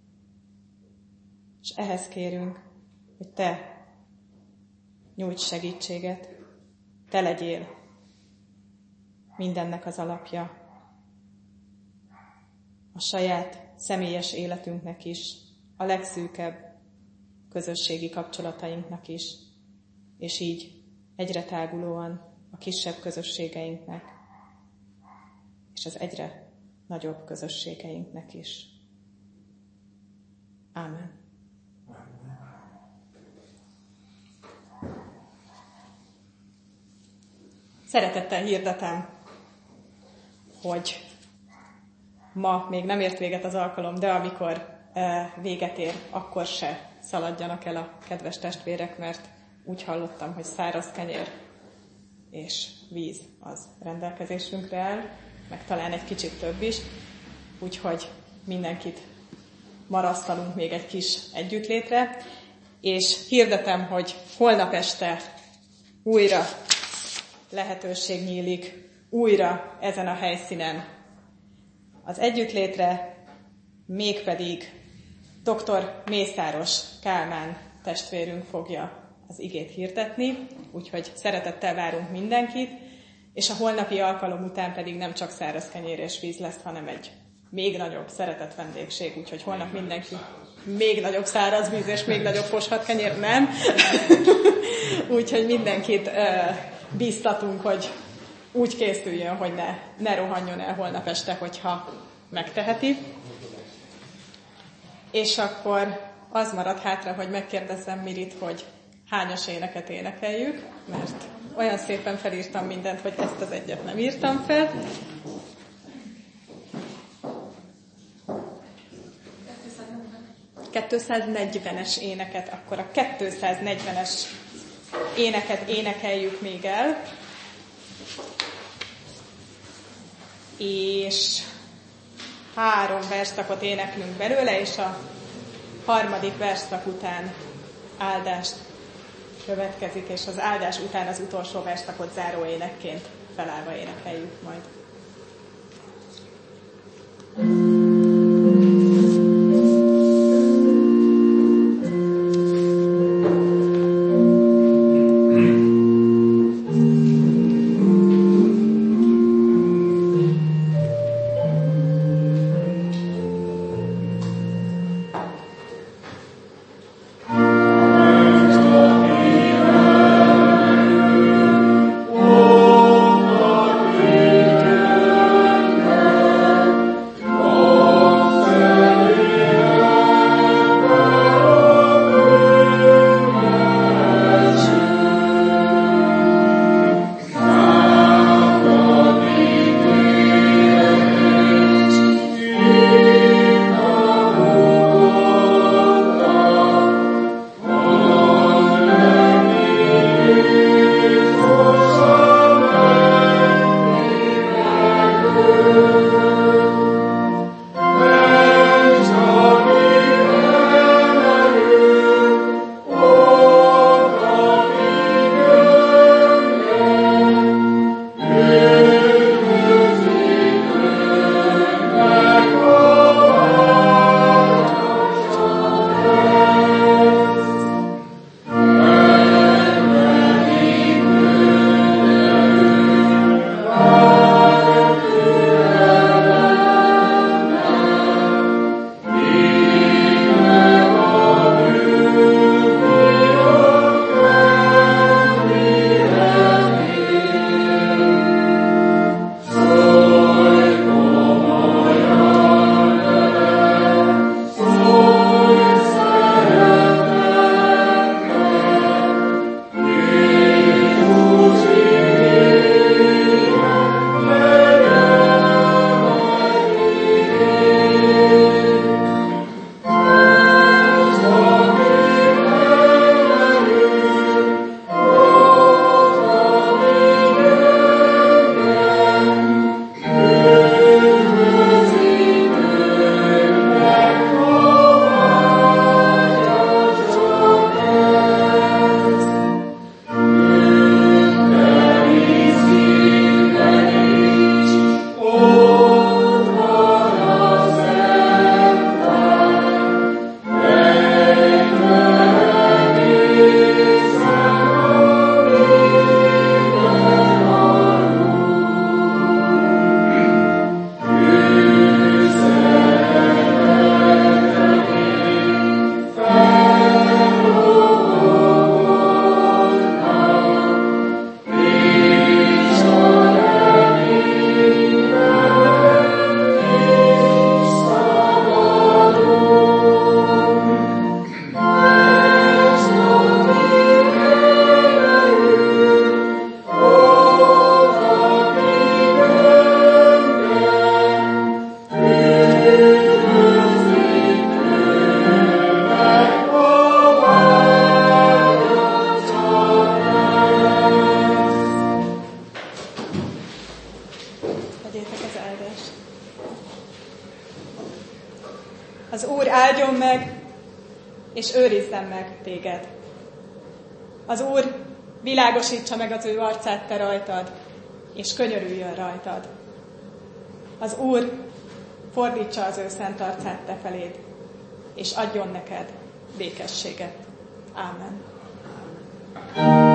És ehhez kérünk, hogy te nyújts segítséget, te legyél mindennek az alapja, a saját személyes életünknek is, a legszűkebb közösségi kapcsolatainknak is, és így egyre tágulóan a kisebb közösségeinknek, és az egyre nagyobb közösségeinknek is. Ámen. Szeretettel hirdetem, hogy ma még nem ért véget az alkalom, de amikor véget ér, akkor se szaladjanak el a kedves testvérek, mert úgy hallottam, hogy száraz kenyér és víz az rendelkezésünkre áll, meg talán egy kicsit több is, úgyhogy mindenkit marasztalunk még egy kis együttlétre, és hirdetem, hogy holnap este újra lehetőség nyílik, újra ezen a helyszínen az együttlétre, mégpedig doktor Mészáros Kálmán testvérünk fogja az igét hirdetni, úgyhogy szeretettel várunk mindenkit, és a holnapi alkalom után pedig nem csak száraz kenyér és víz lesz, hanem egy még nagyobb szeretett vendégség, úgyhogy holnap mindenki még nagyobb száraz víz és még nagyobb poshat kenyér, nem? Úgyhogy mindenkit uh, bíztatunk, hogy úgy készüljön, hogy ne, ne rohanjon el holnap este, hogyha megteheti. És akkor az marad hátra, hogy megkérdezzem Mirit, hogy hányas éneket énekeljük, mert olyan szépen felírtam mindent, hogy ezt az egyet nem írtam fel. kétszáznegyvenes éneket, akkor a kétszáznegyvenes éneket énekeljük még el. És három versszakot éneklünk belőle, és a harmadik versszak után áldást következik, és az áldás után az utolsó versszakot záró énekként felállva énekeljük majd. Oh, Úr áldjon meg, és őrizzen meg téged. Az Úr világosítsa meg az ő arcát te rajtad, és könyörüljön rajtad. Az Úr fordítsa az ő szent arcát te feléd, és adjon neked békességet. Ámen.